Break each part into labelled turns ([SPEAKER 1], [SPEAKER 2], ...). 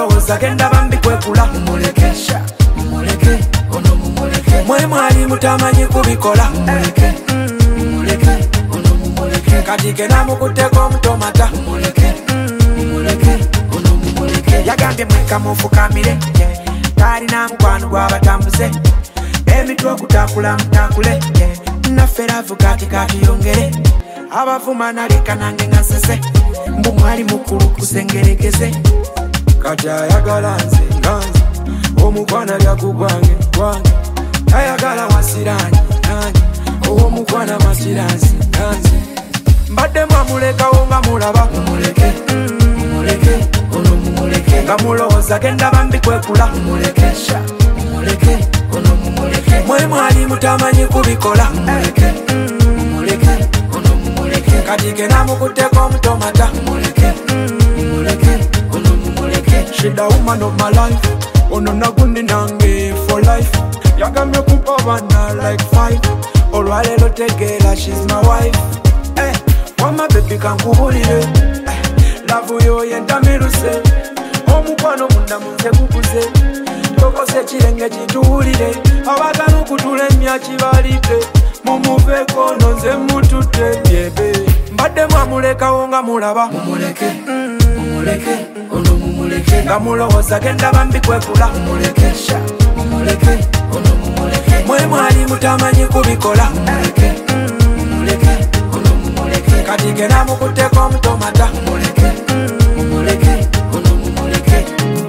[SPEAKER 1] mulowoza genda bambi kwekula mumulekesha mumuleke ono mumuleke mwe mwali mutamanyi kubikola mumuleke mumuleke ono mumuleke kati gena mukuteko mutomata mumuleke mumuleke ono mumuleke yagambye mweka mufukamire talina mukwano gwabatambuze emitwe okutakula mutakule naffe lavu kati yongere abavuma naleka nange nga nsese mbu mwali mukulu kusengerekeze kati ayagala nze nganze omukwana lyakugwange gwange ayagala wasiranyi nange owomukwana masiransi nanze mbadde mwamulekawo nga mulaba mumuleke mumuleke ono mumuleke nga mulowoza genda bambi kwekula mumulekesha mumuleke ono mumuleke mwe mwali mutamanyi kubikola mumuleke mumuleke ono mumuleke kati gena mukuteko mutomata mumuleke mumuleke ono mumuleke she the woman of my life ono nagundi nange for life yagamye kupabana like 5 olwalero tegera she's my wife wama baby kankubulire love yo yentamiruse omukwano munda munze kukuze tokose kirenge kituwulire abagala okutula emyaki balidde mumuveko nonze mutute byebe mbadde mwamulekawo nga mulaba mumuleke mumuleke ono mumuleke nga mulowoza genda bambi kwekula mumulekesha mumuleke ono mumuleke mwe mwali mutamanyi kubikola mumuleke mumuleke ono mumuleke kati gena mukuteko mutomata mumuleke mumuleke ono mumuleke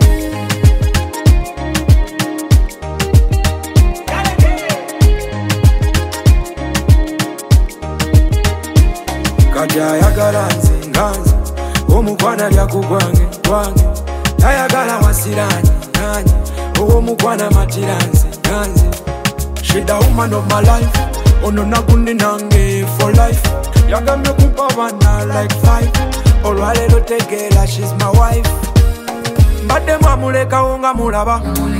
[SPEAKER 1] kati ayagala nze nganze omukwana lyakugwange gwange ayagala wasiranyi nanyi owomukwana matiranze nanze she the woman of my life ono nagundi nange for life yagamye kupabana like 5 olwalero tegera she's my wife mbadde mwamulekawo nga mulaba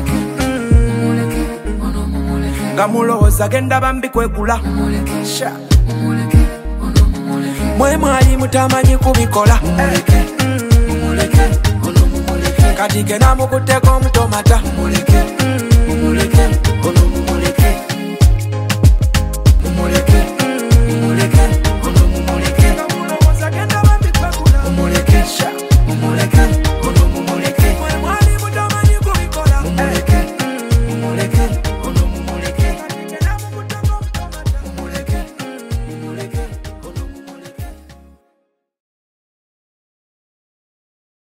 [SPEAKER 1] nga mulowoza genda bambi kwekula mumulekesha mumuleke mwe mwali mutamanyi kubikola mumuleke mumuleke ono mumuleke kati gena mukuteko mutomata mumuleke